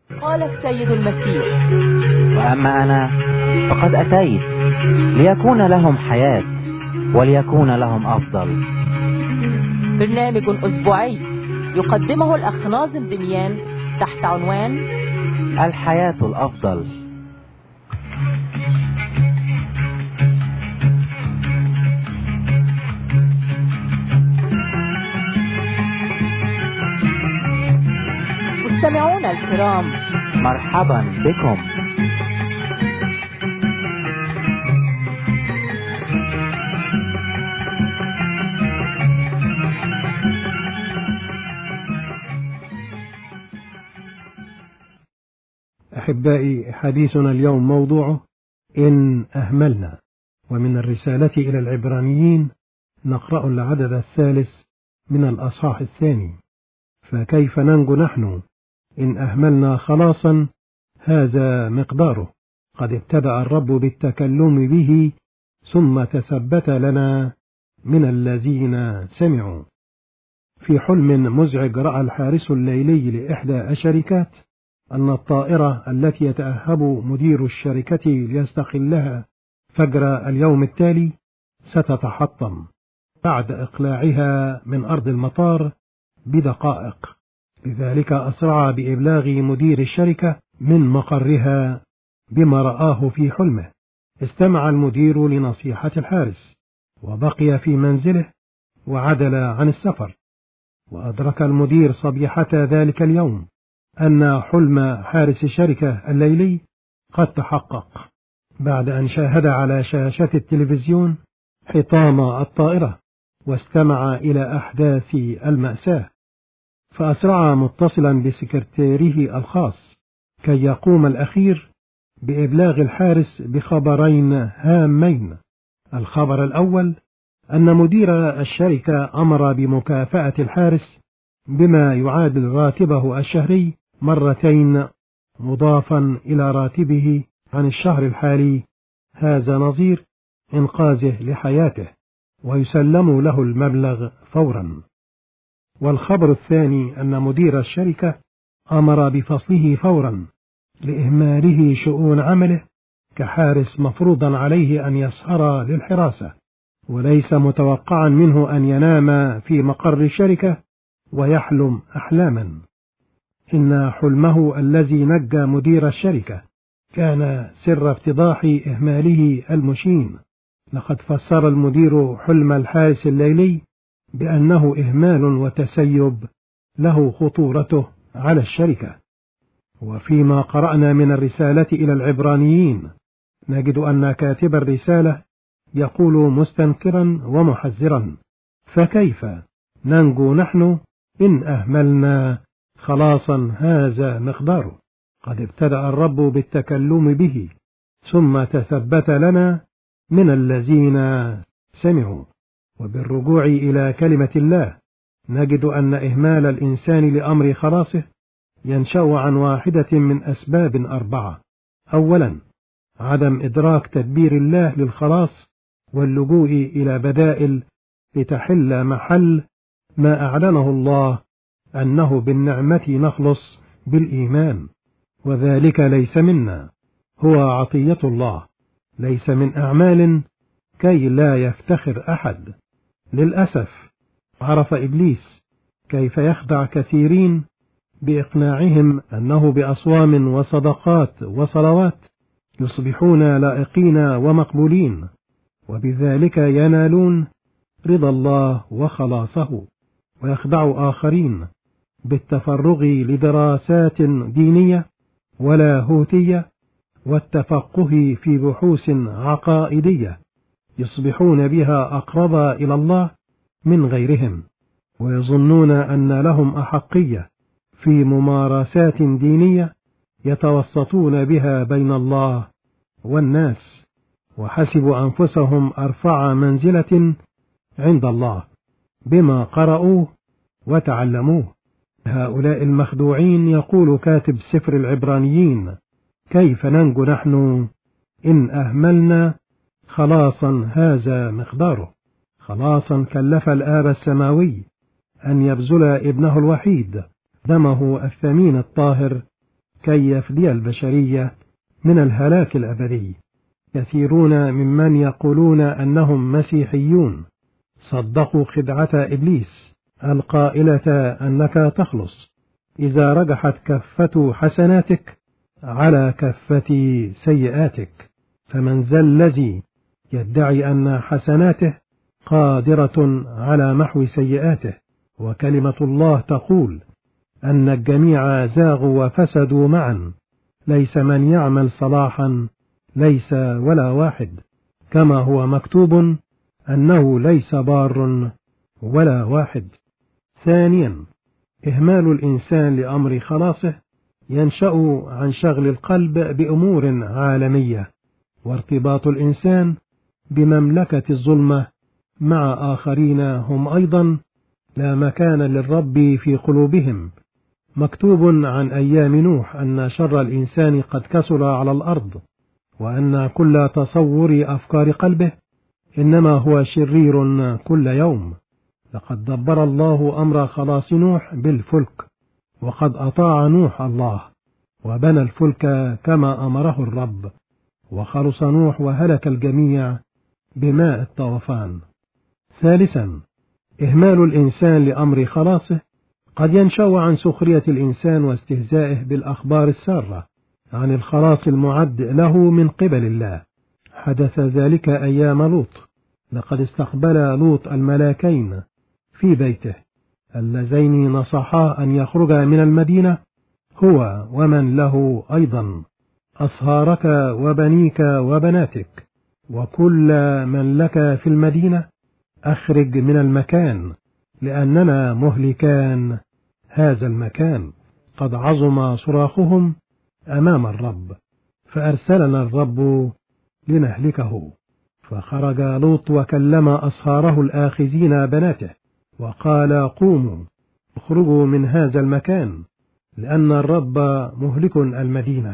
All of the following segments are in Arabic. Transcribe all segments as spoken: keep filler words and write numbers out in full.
قال السيد المسيح: وأما أنا فقد أتيت ليكون لهم حياة وليكون لهم أفضل. برنامج أسبوعي يقدمه الأخ ناظم دميان تحت عنوان الحياة الأفضل. مستمعونا الكرام، مرحبا بكم. أحبائي، حديثنا اليوم موضوعه إن أهملنا، ومن الرسالة إلى العبرانيين نقرأ العدد الثالث من الأصحاح الثاني. فكيف ننجو نحن إن أهملنا خلاصا هذا مقداره؟ قد ابتدأ الرب بالتكلم به ثم تثبت لنا من الذين سمعوا. في حلم مزعج رأى الحارس الليلي لإحدى الشركات أن الطائرة التي يتأهب مدير الشركة ليستقلها فجر اليوم التالي ستتحطم بعد إقلاعها من أرض المطار بدقائق. لذلك أسرع بإبلاغ مدير الشركة من مقرها بما رآه في حلمه. استمع المدير لنصيحة الحارس وبقي في منزله وعدل عن السفر. وأدرك المدير صبيحة ذلك اليوم أن حلم حارس الشركة الليلي قد تحقق، بعد أن شاهد على شاشة التلفزيون حطام الطائرة واستمع إلى أحداث المأساة. فأسرع متصلا بسكرتيره الخاص كي يقوم الأخير بإبلاغ الحارس بخبرين هامين. الخبر الأول أن مدير الشركة أمر بمكافأة الحارس بما يعادل راتبه الشهري مرتين مضافا إلى راتبه عن الشهر الحالي، هذا نظير إنقاذه لحياته، ويسلم له المبلغ فورا. والخبر الثاني أن مدير الشركة أمر بفصله فورا لإهماله شؤون عمله كحارس مفروضا عليه أن يسهر للحراسة، وليس متوقعا منه أن ينام في مقر الشركة ويحلم أحلاما. إن حلمه الذي نجى مدير الشركة كان سر افتضاح إهماله المشين. لقد فسر المدير حلم الحارس الليلي بأنه إهمال وتسيب له خطورته على الشركة. وفيما قرأنا من الرسالة إلى العبرانيين نجد أن كاتب الرسالة يقول مستنكرا ومحذرا: فكيف ننجو نحن إن أهملنا خلاصا هذا مقداره؟ قد ابتدأ الرب بالتكلم به ثم تثبت لنا من الذين سمعوا. وبالرجوع إلى كلمة الله نجد أن إهمال الإنسان لأمر خلاصه ينشأ عن واحدة من أسباب أربعة. أولا، عدم إدراك تدبير الله للخلاص واللجوء إلى بدائل لتحل محل ما أعلنه الله أنه بالنعمة نخلص بالإيمان، وذلك ليس منا، هو عطية الله، ليس من أعمال كي لا يفتخر أحد. للأسف عرف إبليس كيف يخدع كثيرين بإقناعهم أنه بأصوام وصدقات وصلوات يصبحون لائقين ومقبولين، وبذلك ينالون رضا الله وخلاصه. ويخدع آخرين بالتفرغ لدراسات دينية ولاهوتية والتفقه في بحوث عقائدية يصبحون بها أقرب إلى الله من غيرهم، ويظنون أن لهم أحقية في ممارسات دينية يتوسطون بها بين الله والناس، وحسبوا أنفسهم أرفع منزلة عند الله بما قرأوه وتعلموه. هؤلاء المخدوعين يقول كاتب سفر العبرانيين: كيف ننجو نحن إن أهملنا خلاصا هذا مقداره؟ خلاصا كلف الآب السماوي أن يبذل ابنه الوحيد دمه الثمين الطاهر كي يفدي البشرية من الهلاك الأبدي. كثيرون ممن يقولون أنهم مسيحيون صدقوا خدعة إبليس القائلة أنك تخلص إذا رجحت كفة حسناتك على كفة سيئاتك. فمن ذا الذي يدعي أن حسناته قادرة على محو سيئاته؟ وكلمة الله تقول أن الجميع زاغوا وفسدوا معا، ليس من يعمل صلاحا، ليس ولا واحد، كما هو مكتوب أنه ليس بار ولا واحد. ثانيا، إهمال الإنسان لأمر خلاصه ينشأ عن شغل القلب بأمور عالمية، وارتباط الإنسان بمملكة الظلمة مع آخرين هم أيضا لا مكان للرب في قلوبهم. مكتوب عن أيام نوح أن شر الإنسان قد كثر على الأرض، وأن كل تصور أفكار قلبه إنما هو شرير كل يوم. لقد دبر الله أمر خلاص نوح بالفلك، وقد أطاع نوح الله وبنى الفلك كما أمره الرب، وخلص نوح وهلك الجميع بماء الطوفان. ثالثا، إهمال الإنسان لأمر خلاصه قد ينشأ عن سخرية الإنسان واستهزائه بالأخبار السارة عن الخلاص المعد له من قبل الله. حدث ذلك أيام لوط. لقد استقبل لوط الملاكين في بيته اللذين نصحاه أن يخرج من المدينة هو ومن له أيضا، أصهارك وبنيك وبناتك وكل من لك في المدينة، أخرج من المكان لأننا مهلكان هذا المكان. قد عظم صراخهم أمام الرب، فأرسلنا الرب لنهلكه. فخرج لوط وكلم أصهاره الآخذين بناته وقال: قوموا اخرجوا من هذا المكان، لأن الرب مهلك المدينة.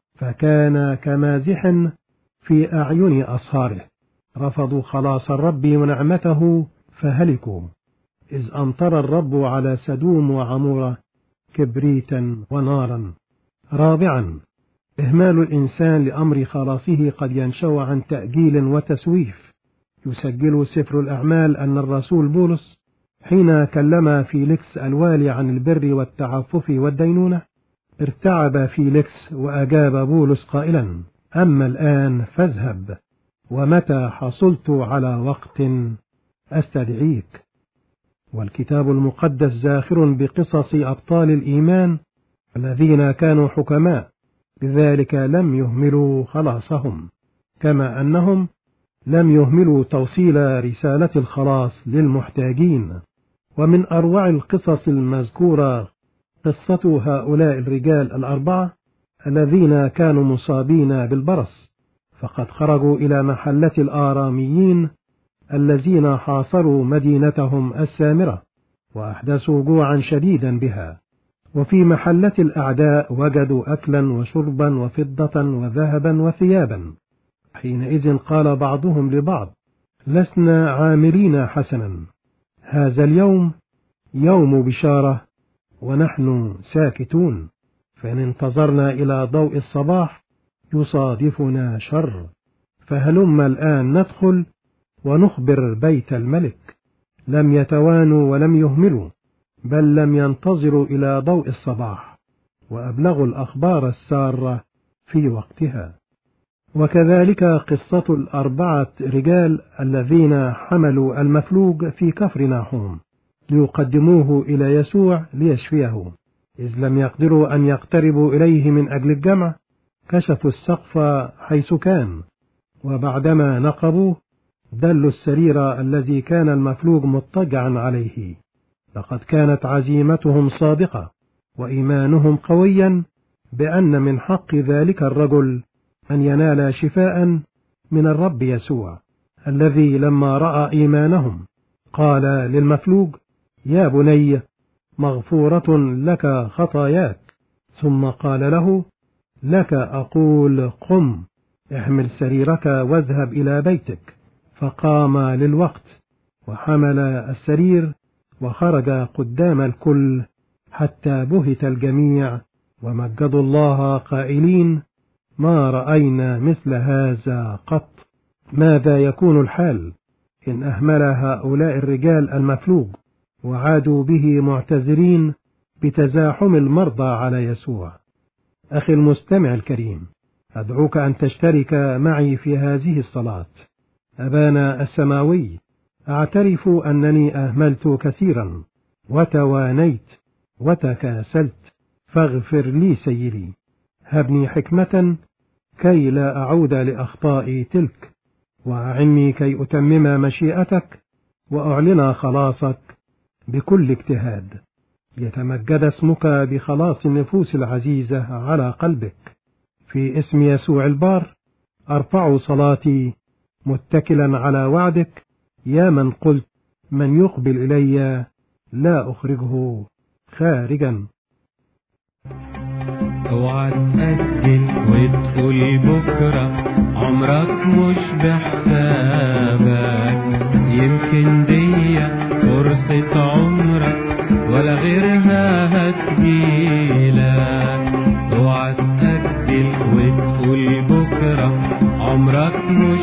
فكان كمازح في أعين أصهاره، رفضوا خلاص الرب ونعمته فهلكوا، إذ أمطر الرب على سدوم وعمورة كبريتا ونارا. رابعا، إهمال الإنسان لأمر خلاصه قد ينشأ عن تأجيل وتسويف. يسجل سفر الأعمال أن الرسول بولس حين كلم فيليكس الوالي عن البر والتعفف والدينونة، ارتعب فيليكس وأجاب بولس قائلا: أما الآن فاذهب، ومتى حصلت على وقت أستدعيك. والكتاب المقدس زاخر بقصص أبطال الإيمان الذين كانوا حكماء، لذلك لم يهملوا خلاصهم، كما أنهم لم يهملوا توصيل رسالة الخلاص للمحتاجين. ومن أروع القصص المذكورة قصة هؤلاء الرجال الأربعة الذين كانوا مصابين بالبرص، فقد خرجوا إلى محلة الآراميين الذين حاصروا مدينتهم السامرة وأحدثوا جوعا شديدا بها. وفي محلة الأعداء وجدوا أكلا وشربا وفضة وذهبا وثيابا. حينئذ قال بعضهم لبعض: لسنا عاملين حسنا، هذا اليوم يوم بشارة ونحن ساكتون، فإن انتظرنا إلى ضوء الصباح يصادفنا شر، فهلم الآن ندخل ونخبر بيت الملك. لم يتوانوا ولم يهملوا، بل لم ينتظروا إلى ضوء الصباح، وأبلغوا الأخبار السارة في وقتها. وكذلك قصة الأربعة رجال الذين حملوا المفلوج في كفر ناحوم ليقدموه إلى يسوع ليشفيه، إذ لم يقدروا أن يقتربوا إليه من أجل الجمع، كشفوا السقف حيث كان، وبعدما نقبوه دلوا السرير الذي كان المفلوج مضطجعا عليه. لقد كانت عزيمتهم صادقة وإيمانهم قويا بأن من حق ذلك الرجل أن ينال شفاء من الرب يسوع، الذي لما رأى إيمانهم قال للمفلوج: يا بني، مغفورة لك خطاياك. ثم قال له: لك أقول قم، احمل سريرك واذهب إلى بيتك. فقام للوقت وحمل السرير وخرج قدام الكل، حتى بهت الجميع ومجدوا الله قائلين: ما رأينا مثل هذا قط. ماذا يكون الحال إن أهمل هؤلاء الرجال المفلوج وعادوا به معتذرين بتزاحم المرضى على يسوع؟ أخي المستمع الكريم، أدعوك أن تشترك معي في هذه الصلاة. أبانا السماوي، أعترف أنني أهملت كثيرا وتوانيت وتكاسلت، فاغفر لي سيدي. هبني حكمة كي لا أعود لأخطائي تلك، وأعني كي أتمم مشيئتك وأعلن خلاصك بكل اجتهاد. يتمجد اسمك بخلاص النفوس العزيزة على قلبك. في اسم يسوع البار أرفع صلاتي متكلا على وعدك، يا من قلت: من يقبل إلي لا أخرجه خارجا. اوعى تأجل وتقول بكرة، عمرك مش بحسابك. يمكن دي فرصة عمرك ولا غيرها هتجيلك. اوعى تأجل وتقول بكرة، عمرك مش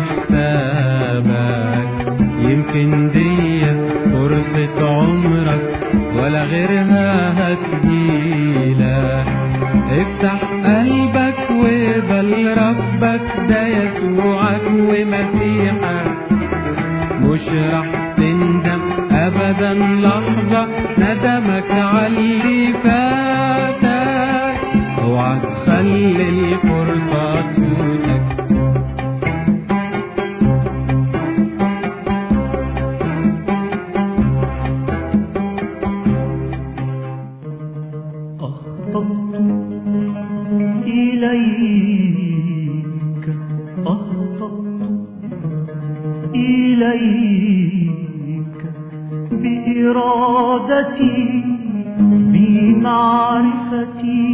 بحسابك. يمكن دي فرصة عمرك ولا غيرها هتجيلك. افتح قلبك وقبل ربك، ده يسوعك ومسيحك. مش رح تندم ابدا لحظة ندمك عاللي فاتك. اوعى تخلي الفرصة تفوتك. إليك أخطأت، إليك بإرادتي، بمعرفتي،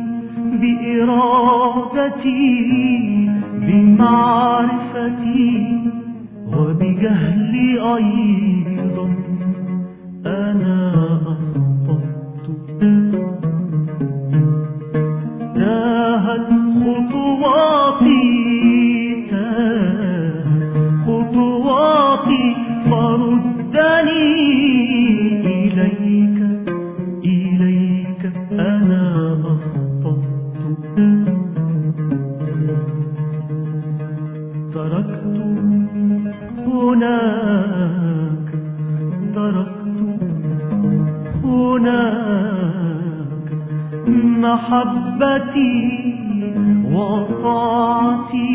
بإرادتي، بمعرفتي، وبجهلي أيضا أنا أخطأت. تاهت خطواتي، تاهت خطواتي، فردني إليك، إليك أنا أخطأت. تركت هناك، تركت هناك محبتي وطاعتي،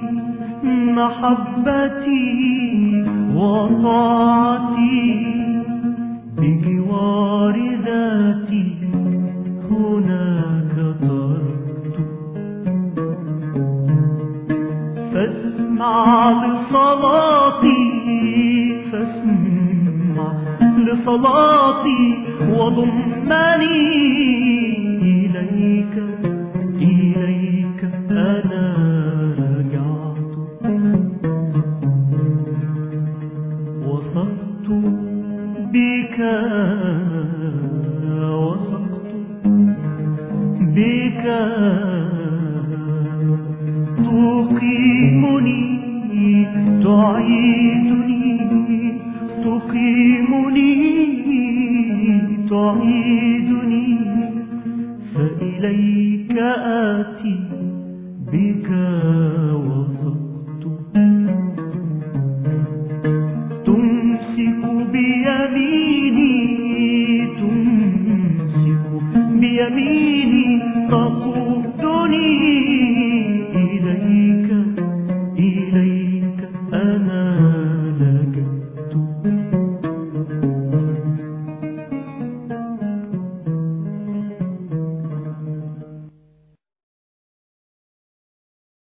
محبتي وطاعتي، بجوار ذاتي هناك تركت. فاسمع لصلاتي، فاسمع لصلاتي، وضمني إليك، إليك أنا رجعت. وثقت بك، وثقت بك، تقيمني، تعيدني، تقيمني، تعيدني. فإليك آتي بك وثقت.